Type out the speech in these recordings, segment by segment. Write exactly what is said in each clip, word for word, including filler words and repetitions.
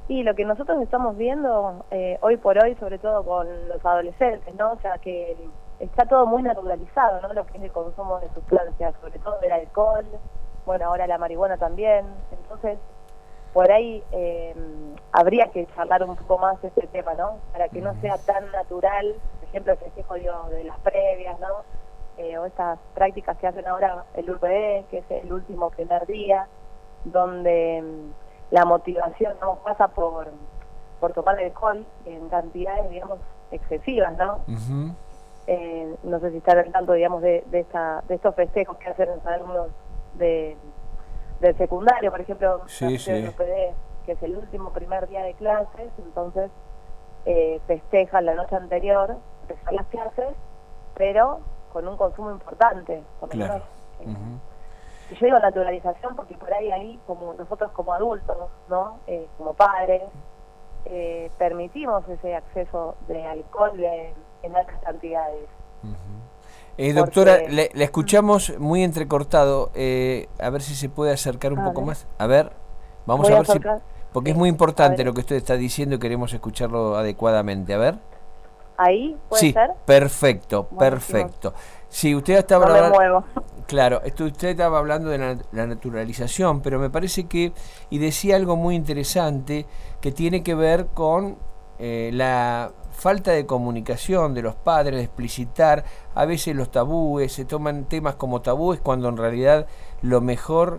Y lo que nosotros estamos viendo eh, hoy por hoy, sobre todo con los adolescentes, ¿no? O sea, que está todo muy naturalizado, ¿no? Lo que es el consumo de sustancias, sobre todo del alcohol, bueno, ahora la marihuana también. Entonces, por ahí eh, habría que charlar un poco más este tema, ¿no? Para que no sea tan natural, por ejemplo, el festejo digo, de las previas, ¿no? Eh, o estas prácticas que hacen ahora el U P D, que es el último primer día, donde la motivación no pasa por por tomar alcohol en cantidades, digamos, excesivas, ¿no? Uh-huh. Eh, no sé si están al tanto, digamos, de, de, esta, de estos festejos que hacen los alumnos de, del secundario, por ejemplo, Sí, sí. del U P D, que es el último primer día de clases, entonces eh, festejan la noche anterior, empezar las clases, pero con un consumo importante, por lo Claro. menos. Eh, Uh-huh. Y yo digo naturalización porque por ahí, ahí como nosotros como adultos, ¿no? Eh, como padres, eh, permitimos ese acceso de alcohol de, en altas cantidades. Uh-huh. eh, doctora, Porque, le, le escuchamos muy entrecortado, eh, a ver si se puede acercar un a poco ver, más. A ver, vamos voy a a ver si... acercar, Porque es sí, muy a importante ver, lo que usted está diciendo y queremos escucharlo adecuadamente. A ver. ahí puede Sí, ser. perfecto, Buenísimo, perfecto. Sí, usted estaba no me hablando, muevo. claro, esto, usted estaba hablando de la, la naturalización, pero me parece que, y decía algo muy interesante, que tiene que ver con eh, la falta de comunicación de los padres, de explicitar a veces los tabúes, se toman temas como tabúes cuando en realidad lo mejor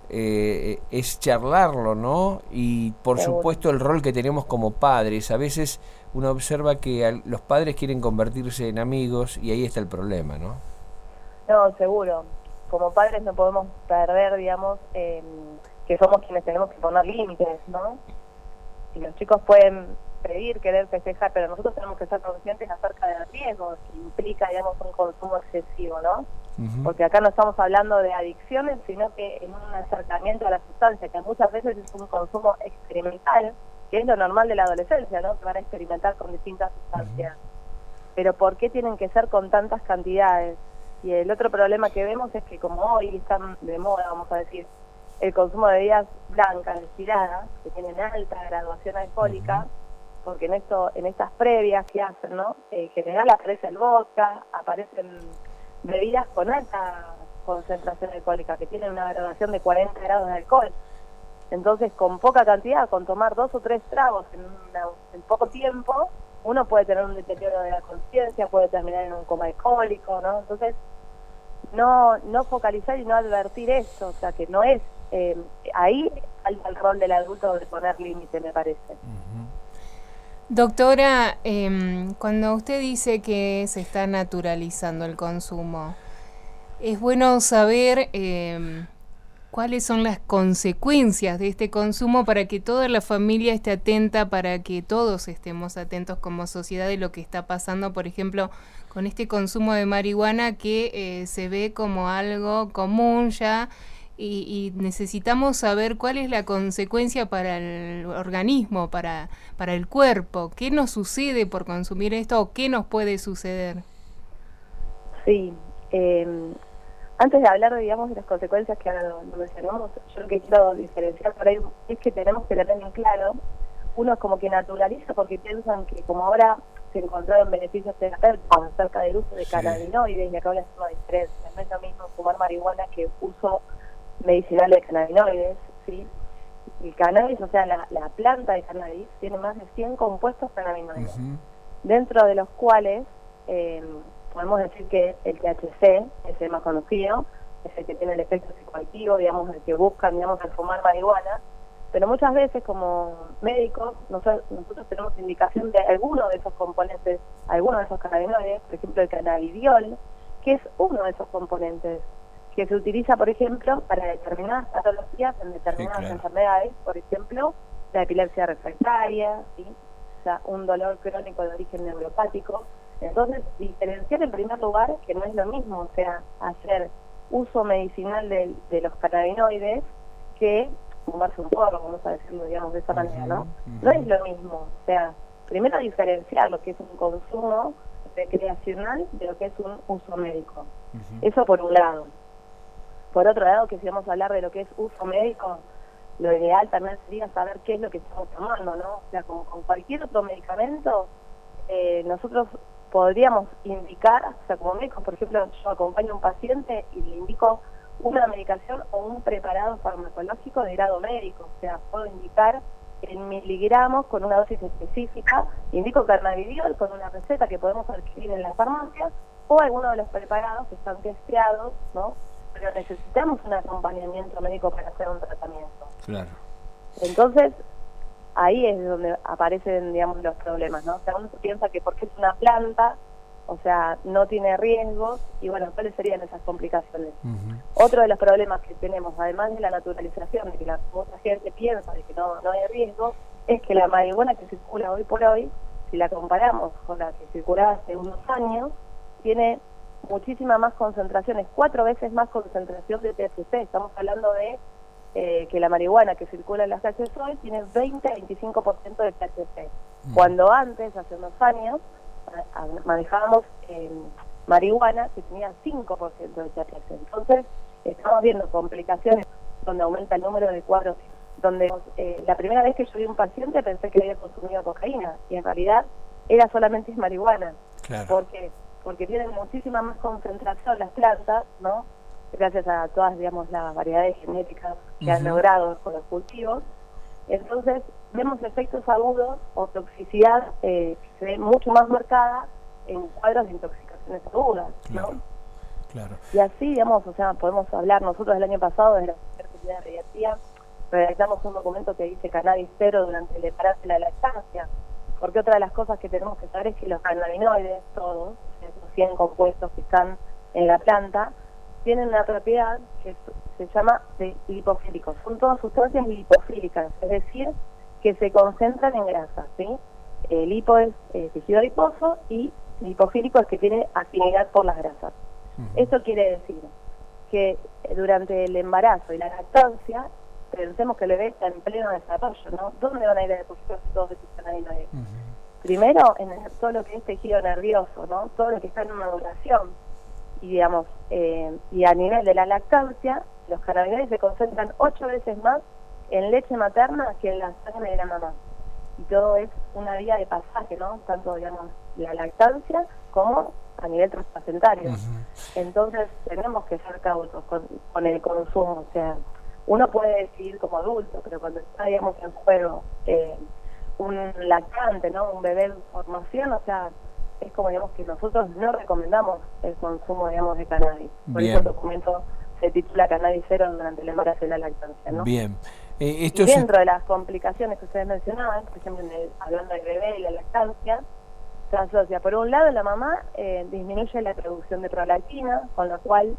eh, es charlarlo, ¿no? Y por Seguro. supuesto el rol que tenemos como padres, a veces uno observa que al, los padres quieren convertirse en amigos y ahí está el problema, ¿no? No, seguro. Como padres no podemos perder, digamos, eh, que somos quienes tenemos que poner límites, ¿no? Y los chicos pueden pedir, querer festejar, pero nosotros tenemos que ser conscientes acerca del riesgo que implica, digamos, un consumo excesivo, ¿no? Uh-huh. Porque acá no estamos hablando de adicciones, sino que en un acercamiento a la sustancia, que muchas veces es un consumo experimental, que es lo normal de la adolescencia, ¿no? Que van a experimentar con distintas sustancias. Uh-huh. Pero ¿por qué tienen que ser con tantas cantidades? Y el otro problema que vemos es que como hoy están de moda, vamos a decir, el consumo de bebidas blancas, destiladas, que tienen alta graduación alcohólica, uh-huh. porque en esto, en estas previas que hacen, ¿no? En general aparece el vodka, aparecen bebidas con alta concentración alcohólica, que tienen una graduación de cuarenta grados de alcohol. Entonces, con poca cantidad, con tomar dos o tres tragos en, una, en poco tiempo, uno puede tener un deterioro de la conciencia, puede terminar en un coma alcohólico, ¿no? Entonces, no no focalizar y no advertir eso, o sea, que no es... Eh, ahí falta el rol del adulto de poner límite, me parece. Uh-huh. Doctora, eh, cuando usted dice que se está naturalizando el consumo, es bueno saber eh, cuáles son las consecuencias de este consumo para que toda la familia esté atenta, para que todos estemos atentos como sociedad de lo que está pasando, por ejemplo, con este consumo de marihuana que eh, se ve como algo común ya. Y, y necesitamos saber cuál es la consecuencia para el organismo, para, para el cuerpo. ¿Qué nos sucede por consumir esto o qué nos puede suceder? Sí, eh, antes de hablar, digamos, de las consecuencias que lo, lo mencionamos, yo lo que quiero diferenciar por ahí es que tenemos que tener en claro, uno es como que naturaliza porque piensan que como ahora se encontraron beneficios terapéuticos acerca del uso de sí. cannabinoides, y acá voy a hacer una diferencia, no es lo mismo fumar marihuana que uso medicinal de cannabinoides, ¿sí? El cannabis, o sea, la, la planta de cannabis tiene más de cien compuestos cannabinoides, uh-huh. dentro de los cuales eh, podemos decir que el T H C es el más conocido, es el que tiene el efecto psicoactivo, digamos, el que buscan, digamos, al fumar marihuana, pero muchas veces como médicos nosotros, nosotros tenemos indicación de alguno de esos componentes, alguno de esos cannabinoides, por ejemplo el cannabidiol, que es uno de esos componentes, que se utiliza, por ejemplo, para determinadas patologías en determinadas sí, claro. enfermedades, por ejemplo, la epilepsia refractaria, ¿sí? O sea, un dolor crónico de origen neuropático. Entonces, diferenciar en primer lugar que no es lo mismo, o sea, hacer uso medicinal de, de los cannabinoides que fumarse un porro, vamos a decirlo, digamos, de esa uh-huh, manera, ¿no? Uh-huh. No es lo mismo, o sea, primero diferenciar lo que es un consumo recreacional de lo que es un uso médico. Uh-huh. Eso por un lado. Por otro lado, que si vamos a hablar de lo que es uso médico, lo ideal también sería saber qué es lo que estamos tomando, ¿no? O sea, como con cualquier otro medicamento, eh, nosotros podríamos indicar, o sea, como médicos, por ejemplo, yo acompaño a un paciente y le indico una medicación o un preparado farmacológico de grado médico, o sea, puedo indicar en miligramos con una dosis específica, indico cannabidiol con una receta que podemos adquirir en la farmacia, o alguno de los preparados que están testeados, ¿no? Pero necesitamos un acompañamiento médico para hacer un tratamiento. Claro. Entonces, ahí es donde aparecen, digamos, los problemas, ¿no? O sea, uno piensa que porque es una planta, o sea, no tiene riesgos, y bueno, ¿cuáles serían esas complicaciones? Uh-huh. Otro de los problemas que tenemos, además de la naturalización, de que la, mucha gente piensa de que no, no hay riesgo, es que la marihuana que circula hoy por hoy, si la comparamos con la que circulaba hace unos años, tiene muchísima más concentraciones, cuatro veces más concentración de T H C. Estamos hablando de eh, que la marihuana que circula en las calles hoy tiene veinte a veinticinco por ciento de T H C. Mm. Cuando antes, hace unos años, a, a, manejábamos eh, marihuana que tenía cinco por ciento de T H C. Entonces, estamos viendo complicaciones donde aumenta el número de cuadros, donde eh, la primera vez que yo vi a un paciente pensé que había consumido cocaína, y en realidad era solamente marihuana. Claro. ¿Por qué? Porque tienen muchísima más concentración las plantas, ¿no? Gracias a todas, digamos, las variedades genéticas que uh-huh. han logrado con los cultivos. Entonces, vemos efectos agudos o toxicidad eh, que se ve mucho más marcada en cuadros de intoxicaciones agudas, ¿no? Claro, claro. Y así, digamos, o sea, podemos hablar, nosotros el año pasado desde la Secretaría de Pediatría redactamos un documento que dice cannabis cero durante el embarazo y la lactancia, porque otra de las cosas que tenemos que saber es que los cannabinoides, todos, esos cien compuestos que están en la planta, tienen una propiedad que se llama de lipofílicos. Son todas sustancias lipofílicas, es decir, que se concentran en grasa, ¿sí? El lipo es eh, tejido adiposo y lipofílico es que tiene afinidad por las grasas. Uh-huh. Esto quiere decir que durante el embarazo y la lactancia, pensemos que el bebé está en pleno desarrollo, ¿no? ¿Dónde van a ir a depositar todos esos cannabinoides? Uh-huh. Primero, en el, todo lo que es tejido nervioso, ¿no? Todo lo que está en maduración. Y digamos, eh, y a nivel de la lactancia, los cannabinoides se concentran ocho veces más en leche materna que en la sangre de la mamá. Y todo es una vía de pasaje, ¿no? Tanto, digamos, la lactancia como a nivel transplacentario. Uh-huh. Entonces, tenemos que ser cautos con, con el consumo. O sea, uno puede decidir como adulto, pero cuando está, digamos, en juego eh, un lactante, ¿no? Un bebé en formación, o sea, es como, digamos, que nosotros no recomendamos el consumo, digamos, de cannabis. Por Bien. eso el documento se titula Cannabis cero durante el embarazo y la lactancia, ¿no? Bien. Eh, esto y dentro es... de las complicaciones que ustedes mencionaban, por ejemplo, en el, hablando del bebé y la lactancia, se asocia, por un lado, la mamá eh, disminuye la producción de prolactina, con lo cual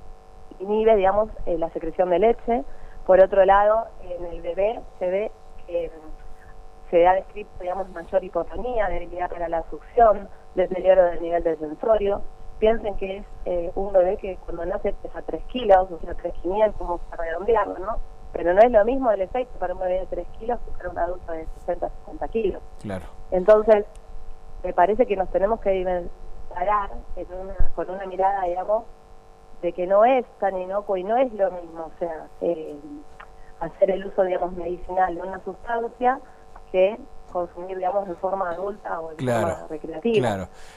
inhibe, digamos, eh, la secreción de leche. Por otro lado, en el bebé se ve que eh, se ha descrito, digamos, mayor hipotonía, debilidad para la succión, deterioro del nivel del sensorio. Piensen que es eh, un bebé que cuando nace pesa tres kilos, o sea, tres mil quinientos, vamos a redondearlo, ¿no? Pero no es lo mismo el efecto para un bebé de tres kilos que para un adulto de sesenta a sesenta kilos. Claro. Entonces, me parece que nos tenemos que parar en una, con una mirada, digamos, de que no es tan inocuo y no es lo mismo, o sea, eh, hacer el uso, digamos, medicinal de una sustancia que consumir, digamos, en forma adulta o en claro, forma recreativa. Claro.